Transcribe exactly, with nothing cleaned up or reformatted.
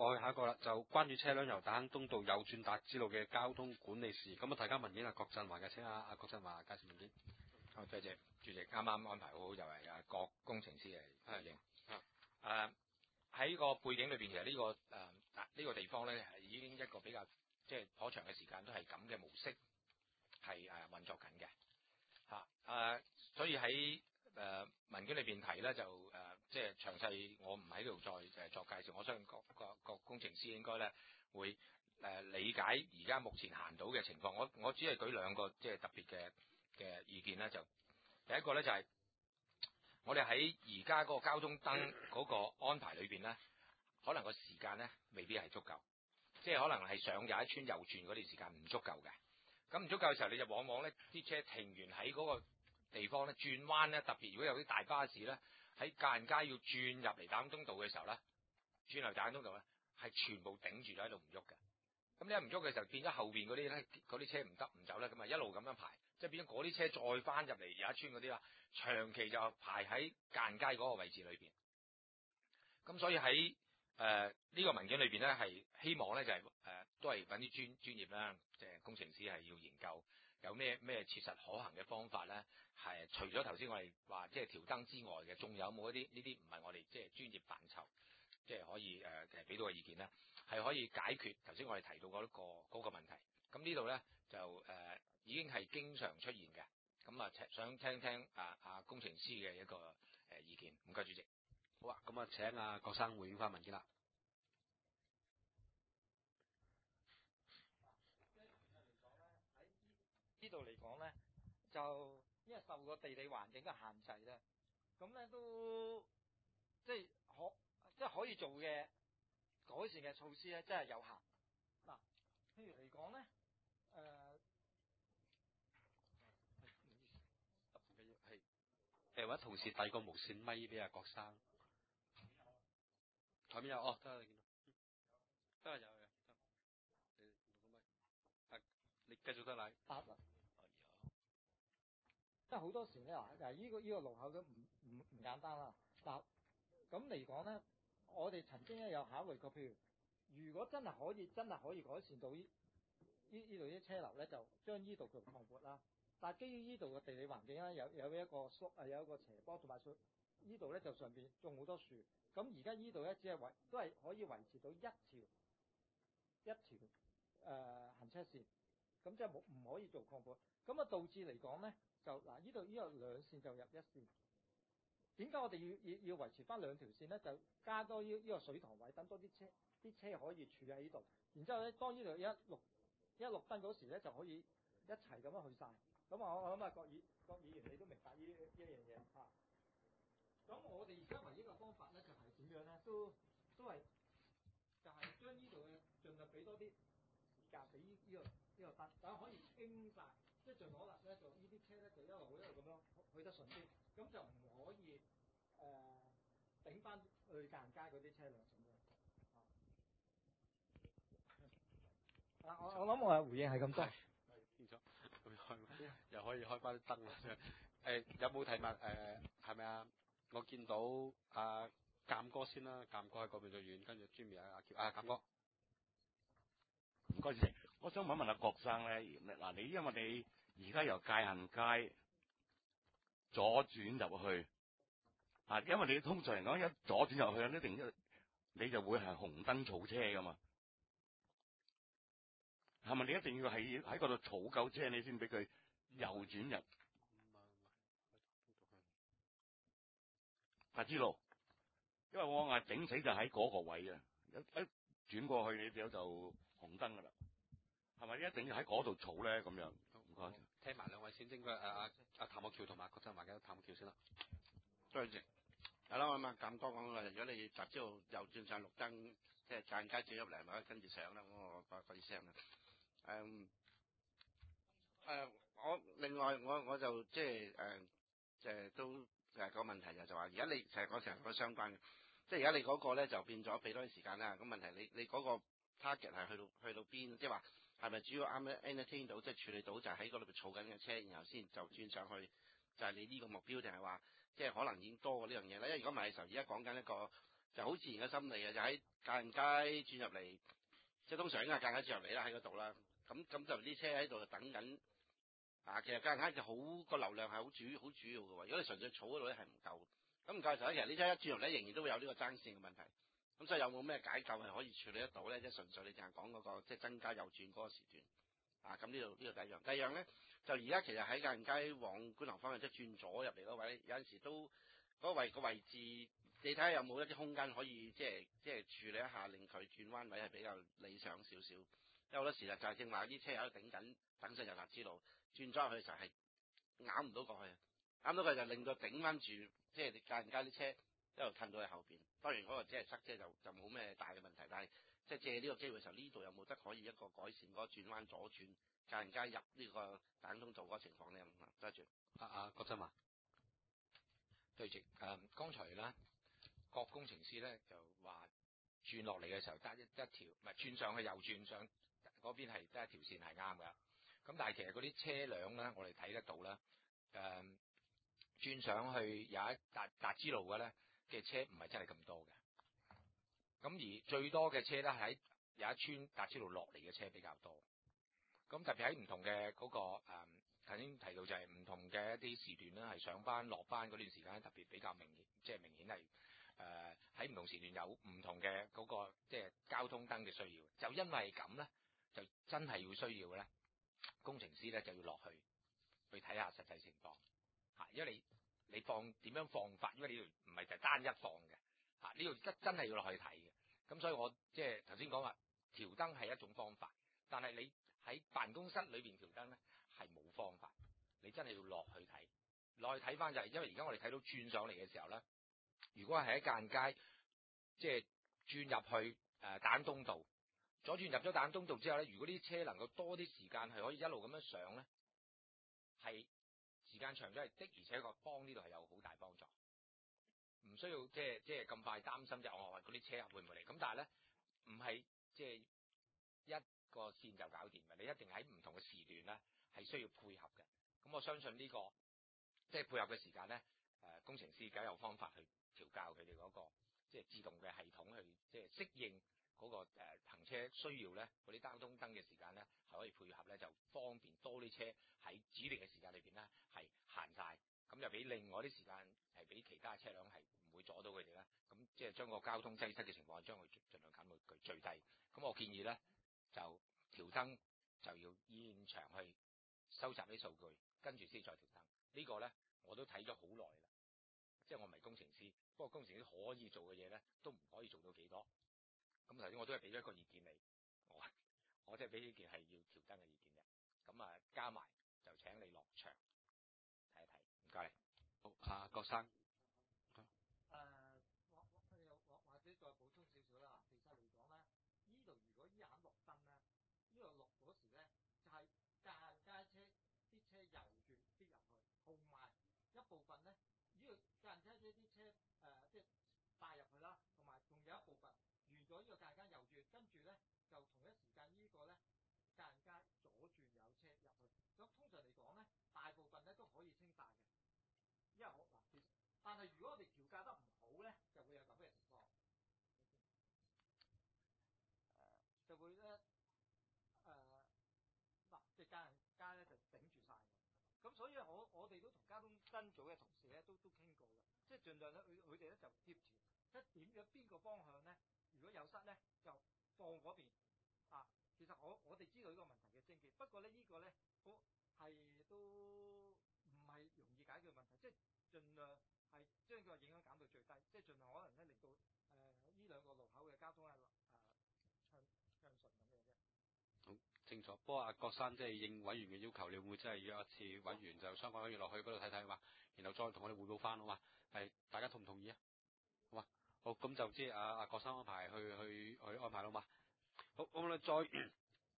我去下一個啦，就關於車輛由大坑東到右轉達之路嘅交通管理事宜。咁啊，大家文件啊，郭振華嘅，請阿阿郭振華介紹文件。 好，多謝主席，啱啱安排好就係阿郭工程師嘅回應。誒喺個背景裏邊，其實呢、這個誒呢、呃這個地方咧係已經一個比較即係頗長嘅時間都係咁嘅模式係誒、呃、運作緊嘅嚇誒，所以喺誒、呃、文件裏邊提咧就誒、呃、即係詳細，我唔喺度再誒作介紹。我相信各各各工程師應該咧會誒、呃、理解而家目前行到嘅情況。我我只係舉兩個即係特別嘅嘅意見咧，就第一個咧就係、是。我哋喺而家嗰個交通燈嗰個安排裏邊咧，可能個時間咧未必係足夠，即係可能係上廿一村右轉嗰段時間唔足夠嘅。咁唔足夠嘅時候，你就往往咧啲車停完喺嗰個地方咧轉彎咧，特別如果有啲大巴士咧喺界限街要轉入嚟大坑東道嘅時候咧，轉入大坑東道咧係全部頂住咗喺度唔喐嘅。咁你一唔喐嘅時候，變咗後邊嗰啲咧嗰啲車唔得唔走咧，咁啊一路咁樣排。即係變咗嗰啲車再翻入嚟有一村嗰啲啦，長期就排喺間街嗰個位置裏邊。咁所以喺誒呢個文件裏邊咧，係希望咧就係、是、誒、呃、都係揾啲專專業啦，即係工程師係要研究有咩咩切實可行嘅方法咧，係除咗頭先我哋話即係調燈之外嘅，仲有冇一啲呢啲唔係我哋即係專業範疇，即係可以誒誒俾到個意見咧，係可以解決頭先我哋提到嗰、那個嗰、那個問題。咁呢度咧就誒。呃已經係經常出現嘅，咁啊想聽聽啊啊工程師嘅一個誒意見，唔該主席。 好啊，咁啊請阿郭生回應翻文件啦。 呢度嚟講咧，就因為受個地理環境嘅限制咧，咁咧都即係可即係可以做嘅改善嘅措施咧，真係有限。嗱，譬如嚟講咧，誒、呃。 係誒，或者同事遞個無線咪俾阿郭生，台面有哦，得啦，你見到，得啦，有有得，你冇個咪，啊，你繼續得嚟， 得啦，即係好多時咧，嗱，嗱，依個依個路口都唔唔唔簡單啦。嗱，咁嚟講咧，我哋曾經咧有考慮過，譬如如果真係可以，真係可以改善到依依依度啲車流咧，就將依度佢擴闊啦。但係基於依度嘅地理環境咧，有有一個縮啊，有一個斜坡，同埋上依度咧就上邊種好多樹。咁而家依度咧只係維都係可以維持到一條一條誒、呃、行車線，咁即係冇唔可以做擴闊。咁啊導致嚟講咧，就嗱依度依個兩線就入一線。點解我哋要要要維持翻兩條線咧？就加多依依個水塘位，等多啲車啲車可以儲喺依度。然之後咧，當依度一綠一綠燈嗰時咧，就可以一齊咁樣去晒。咁啊，我我諗啊，郭議郭議員你都明白呢呢一樣嘢嚇。咁我哋而家唯一嘅方法咧，就係、是、點樣咧？都都係就係、是、將呢度嘅盡量俾多啲時間俾呢呢個呢、這個燈，等可以傾晒，即係盡可能咧，就呢啲車咧就一路一路咁樣去得順啲，咁就唔可以誒頂翻去間街嗰啲車輛咁樣。啊，我我諗我嘅回應係咁多。 清楚，咁開又可以開翻啲燈啦。誒、呃，有冇提問？誒、呃，係咪啊？我見到阿鑑哥先啦，鑑哥喺嗰邊最遠，跟住專面阿阿阿鑑哥。 唔該主席，我想問一問阿郭生咧，嗱你因為你而家由界限街左轉入去，啊，因為你通常嚟講一左轉入去，一定一你就會係紅燈儲車噶嘛。係咪你一定要喺喺嗰度儲夠車，你先俾佢右轉入？啊，知道，因為我嗌頂死就喺嗰個位啊，一一轉過去你就就紅燈噶啦，係咪一定要喺嗰度儲咧？咁樣唔該。 聽埋兩位先，應該誒阿阿譚岳橋同埋郭振華嘅譚岳橋先啦。 多謝。係啦，我問咁多講啦，如果你集朝右轉上綠燈，即係間街轉入嚟，咪跟住上啦，咁我講講啲聲啦。誒、嗯、誒、呃，我另外我我就即係誒，即係都誒個問題就就話，而家你成日講成個相關嘅，即係而家你嗰個咧就變咗俾多啲時間啦。咁問題你你嗰個 target 係去到去到邊？即係話係咪主要啱啱 entertain 到，即係處理到就喺嗰度儲緊嘅車，然後先就轉上去，就係你呢個目標，定係話即係可能已經多過呢樣嘢咧？因為如果唔係嘅時候，而家講緊一個就好自然嘅心理嘅，就喺界限街轉入嚟，即係通常應該係界限街轉入嚟啦，喺嗰度啦。咁咁就啲車喺度等緊。啊，其實界限街就好個流量係好主好主要嘅喎。如果你純粹儲嗰度咧係唔夠，咁唔夠嘅時候咧，其實呢車一轉入嚟仍然都會有呢個爭線嘅問題。咁所以有冇咩解救係可以處理得到咧？即係純粹你淨係講嗰個即係增加右轉嗰個時段。啊，咁呢度呢度第一樣。第二樣咧，就而家其實喺界限街往觀塘方向即係轉左入嚟嗰位，有陣時都嗰個位個位置，你睇下有冇一啲空間可以即係即係處理一下，令佢轉彎位係比較理想少少。因為好多時就係正話啲車喺度頂緊，等上油達之路。轉咗入去嘅時候係咬唔到過去，咬唔到佢就令到頂翻住，即係界限街啲車一路褪到喺後邊。當然嗰個只係塞車就就冇咩大嘅問題，但係即係借呢個機會嘅時候，呢度有冇得可以一個改善嗰個轉彎左轉界限街入呢個大東道嗰個情況咧？多謝。 啊啊，郭振華， 對住誒，剛才咧，郭工程師咧就話轉落嚟嘅時候得一一條，唔係轉上去右轉上嗰邊係得一條線係啱㗎。咁但係其實嗰啲車輛咧，我哋睇得到啦。誒、嗯，轉上去有一達達之路嘅咧嘅車唔係真係咁多嘅。咁而最多嘅車咧喺有一村達之路落嚟嘅車比較多。咁特別喺唔同嘅嗰、嗰個誒，頭、嗯、先提到就係唔同嘅一啲時段咧，係上班落班嗰段時間特別比較明顯，即係明顯係誒喺唔同時段有唔同嘅嗰、嗰個即係交通燈嘅需要。就因為咁咧，就真係要需要咧。工程師咧就要落去去睇下實際情況嚇，因為你你放點樣放法，因為呢度唔係就係單一放嘅嚇，呢度真真係要落去睇嘅。咁所以我即係頭先講話調燈係一種方法，但係你喺辦公室裏邊調燈咧係冇方法，你真係要落去睇，落去睇翻就係因為而家我哋睇到轉上嚟嘅時候咧，如果係喺界限街即係轉入去誒大東道。左轉入咗大東道之後咧，如果啲車能夠多啲時間係可以一路咁樣上咧，係時間長咗係的，而且個幫呢度係有好大幫助，唔需要即係即係咁快擔心就我話嗰啲車會唔會嚟？咁但係咧唔係即係一個線就搞掂嘅，你一定喺唔同嘅時段咧係需要配合嘅。咁我相信呢、這個即係、就是、配合嘅時間咧，誒、呃、工程師梗有方法去調教佢哋嗰個即係、就是、自動嘅系統去即係適應。嗰、那個誒、呃、行車需要咧，嗰啲交通燈嘅時間咧，係可以配合咧，就方便多啲車喺指定嘅時間裏邊咧係行晒，咁就俾另外啲時間係俾其他車輛係唔會阻到佢哋啦。咁即係將個交通擠塞嘅情況將佢盡量減到最低。咁我建議咧就調燈就要現場去收集啲數據，跟住先再調燈。這個、呢個咧我都睇咗好耐啦，即係我唔係工程師，不過工程師可以做嘅嘢咧都唔可以做到幾多。咁頭先我都係俾咗一個意見你，我我即係俾呢件係要調燈嘅意見嘅。咁啊加埋就請你落場睇一睇，唔該你。 好，啊郭生。 誒、呃，或或或或者再補充少少啦。其實嚟講咧，呢度如果依眼綠燈咧，呢度綠嗰時咧就係界限街車啲車右轉必入去，同埋一部分咧呢、這個界限街車啲車誒、呃、即係帶入去啦，同埋仲有一部分。完咗呢個界限街右轉，跟住咧就同一時間呢個咧界限街左轉有車入去。咁通常嚟講咧，大部分咧都可以清晒嘅。因為我嗱，其實但係如果我哋調教得唔好咧，就會有咁嘅情況。誒、呃，就會咧誒嗱，即係界限街咧就頂住晒嘅。咁所以我我哋都同交通燈組嘅同事咧都都傾過嘅，即係盡量咧佢佢哋咧就協調，即係點樣邊個方向咧？如果有塞咧，就放嗰邊啊。其實我我哋知道呢個問題嘅症結，不過咧呢個咧都係都唔係容易解決問題，即係盡量係將個影響減到最低，即係盡量可能咧令到誒呢兩個路口嘅交通係誒暢暢順咁樣啫。 好清楚。不過阿郭生即係應委員嘅要求，你會唔會真係約一次委員就相關委員落去嗰度睇睇嘛？然後再同我哋匯報翻好嘛？係大家同唔同意啊？好嘛？好，咁就即係阿阿郭生安排去去去安排啦嘛。好，咁我哋再